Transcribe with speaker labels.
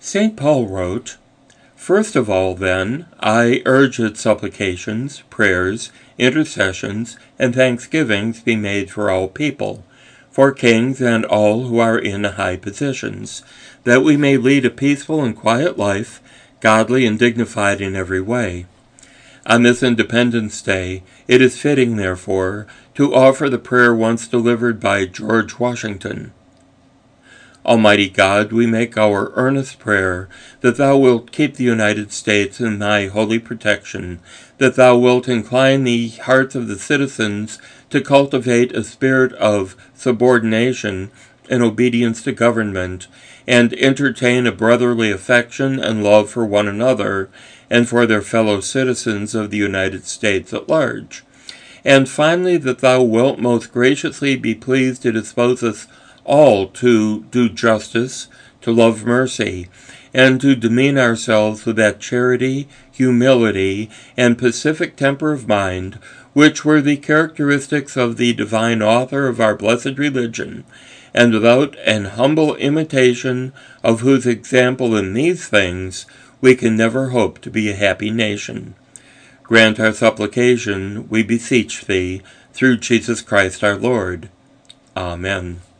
Speaker 1: St. Paul wrote, "First of all, then, I urge that supplications, prayers, intercessions, and thanksgivings be made for all people, for kings and all who are in high positions, that we may lead a peaceful and quiet life, godly and dignified in every way." On this Independence Day, it is fitting, therefore, to offer the prayer once delivered by George Washington. Almighty God, we make our earnest prayer that Thou wilt keep the United States in Thy holy protection, that Thou wilt incline the hearts of the citizens to cultivate a spirit of subordination and obedience to government, and entertain a brotherly affection and love for one another and for their fellow citizens of the United States at large. And finally, that Thou wilt most graciously be pleased to dispose us all to do justice, to love mercy, and to demean ourselves with that charity, humility, and pacific temper of mind which were the characteristics of the divine author of our blessed religion, and without an humble imitation of whose example in these things we can never hope to be a happy nation. Grant our supplication, we beseech Thee, through Jesus Christ our Lord. Amen.